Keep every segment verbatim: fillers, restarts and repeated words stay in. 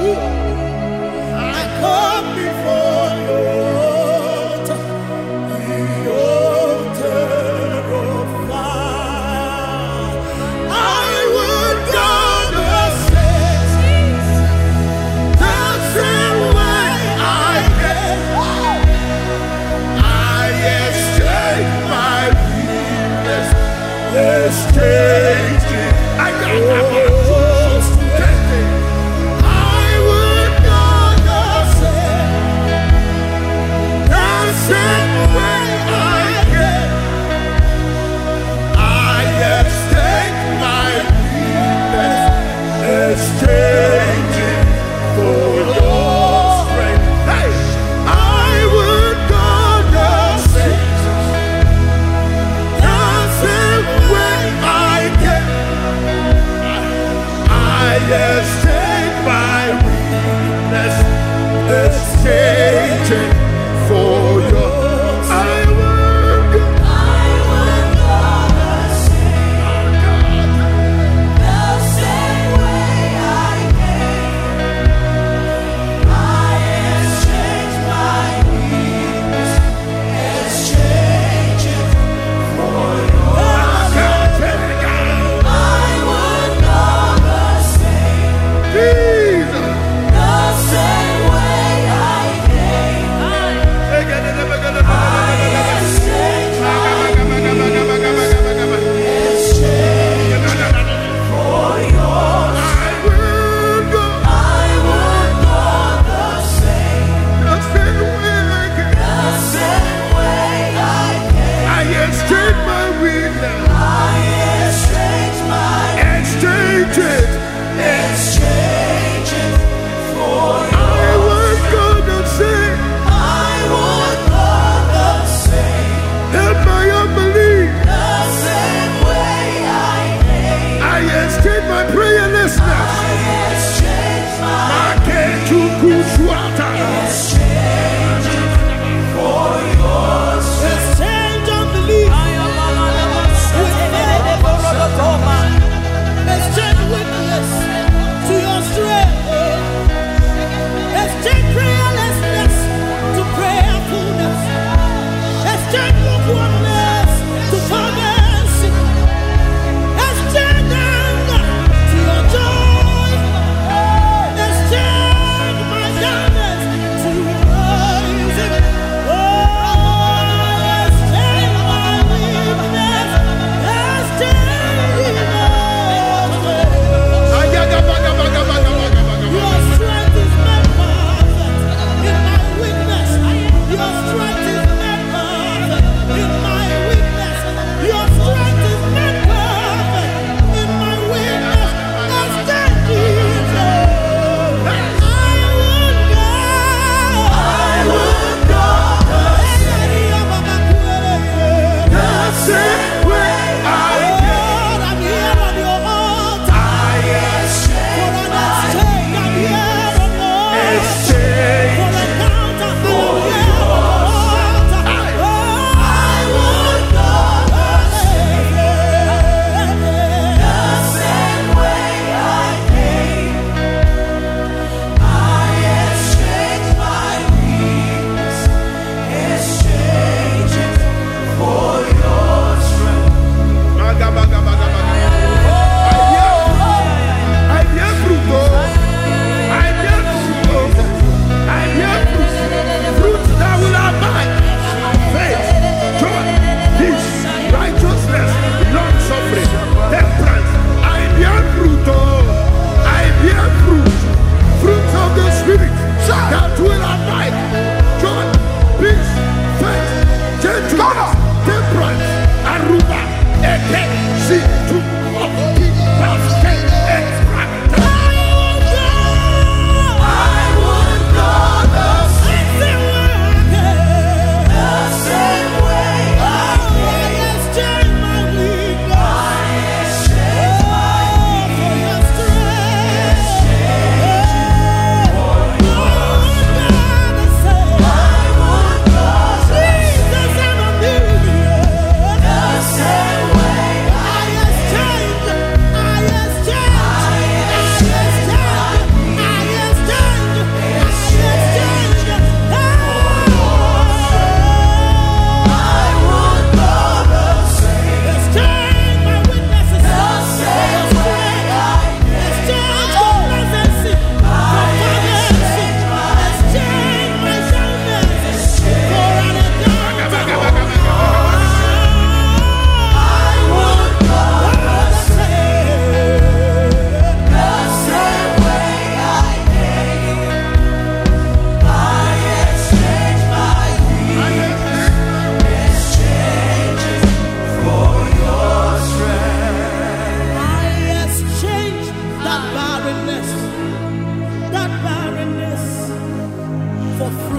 I come before you, the altar of fire. I would gonna say the same way I am. I exchange my weakness, exchange it. I got my yes, take my weakness, exchange it for yours. I would, I would gonna sing the same way I came. I exchange my weakness, exchange it for yours. I would gonna Jesus. The same way I came, I exchange my exchange for yours. I would go, I would go the same, the same way I came, the same way I came. I exchange my weakness, I exchange my exchange it, exchange it for yours. I was gonna say, I was gonna say, help my unbelief, the same way I came. I exchange my prayerlessness, I exchange my exchange it for yours. Exchange unbelief with faith. Exchange weakness to your strength. Exchange prayerlessness to prayerfulness. Exchange lukewarmness to fervency. Exchange anger to your joy.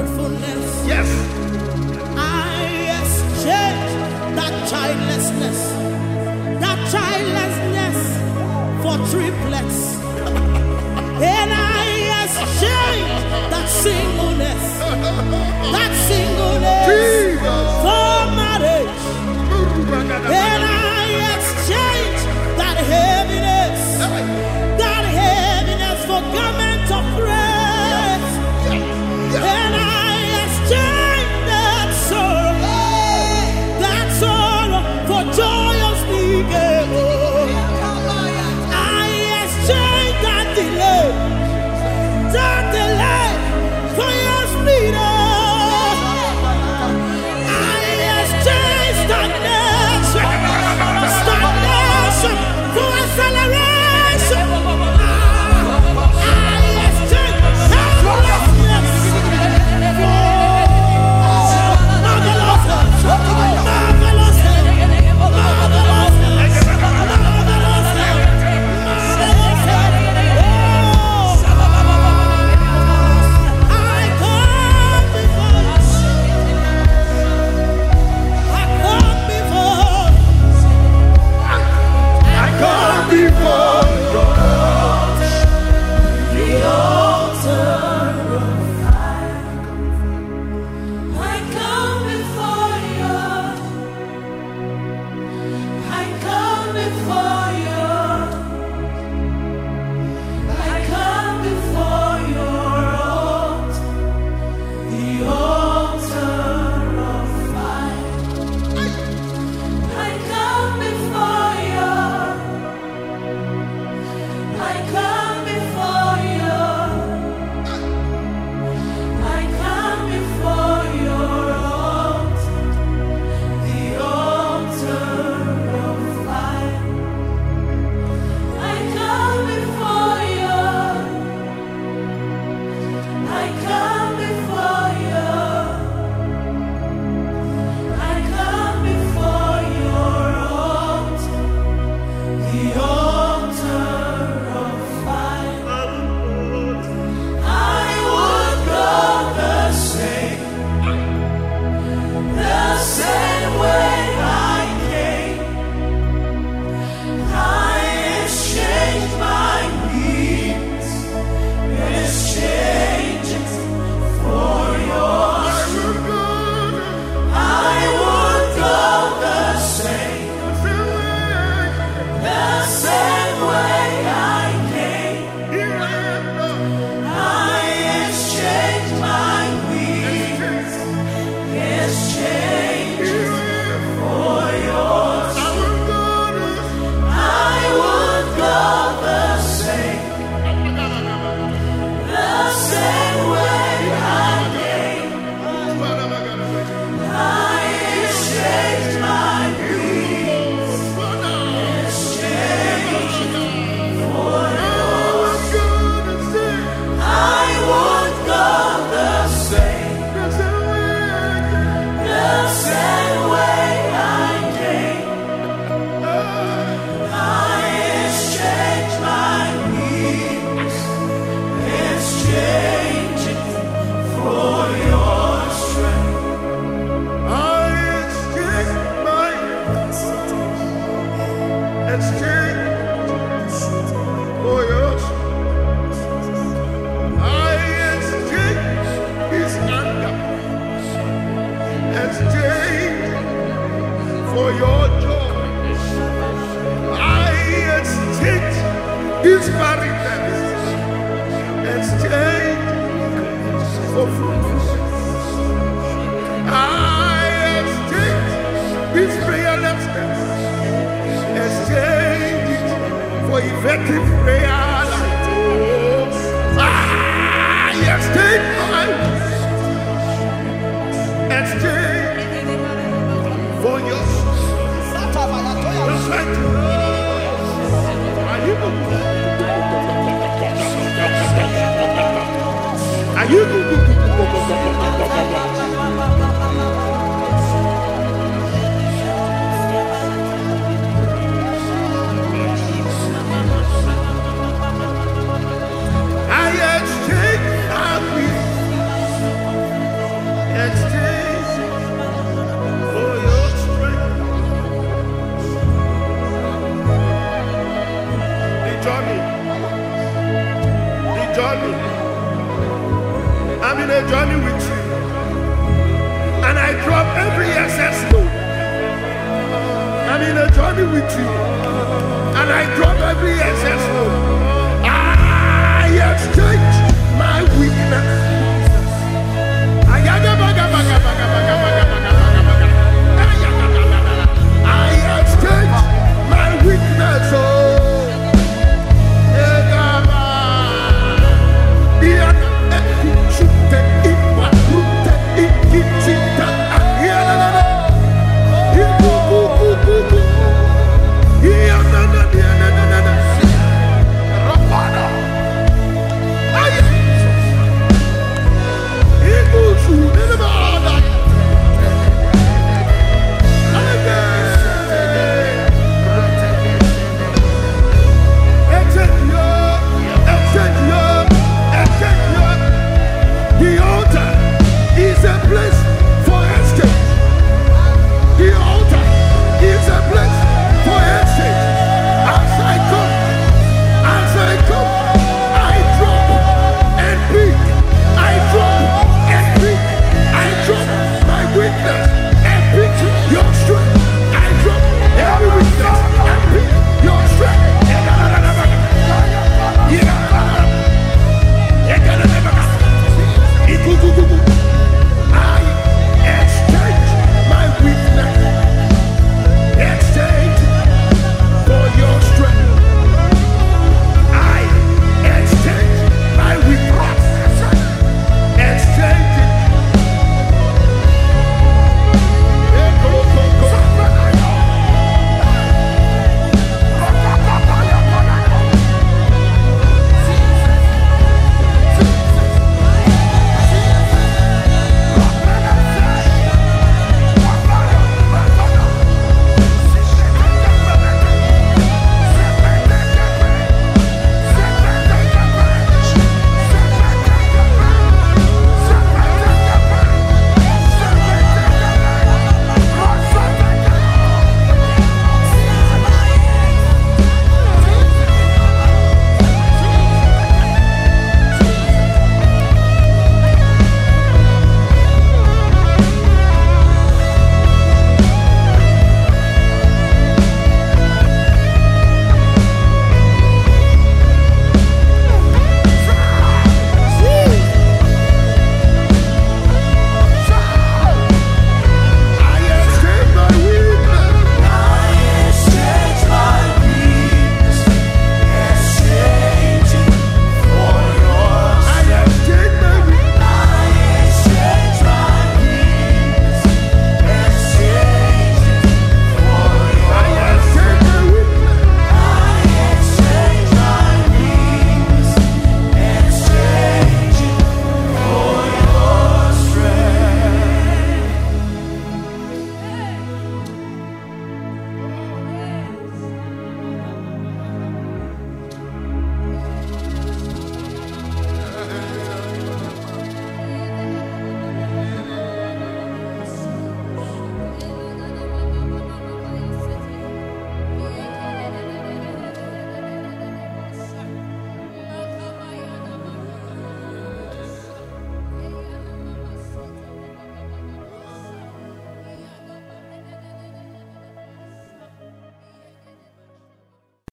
fruitfulness. Yes. I exchange that childlessness, that childlessness for triplets. And I exchange that singleness, that singleness for marriage. And I exchange that heaviness, that heaviness for garment of praise. And I exchange that sorrow, that sorrow for joy of speaking. I exchange that delay, that delay for your freedom. I exchange stagnation, stagnation for acceleration. I exchange helplessness for marvelous, marvelous, effective prayer life. Oh, ah, yes, take my exchange for your strength. Are you Are you I exchange my peace journey. I'm in a journey with you. And I drop every excess load. I'm in a journey with you. And I drop every excess load.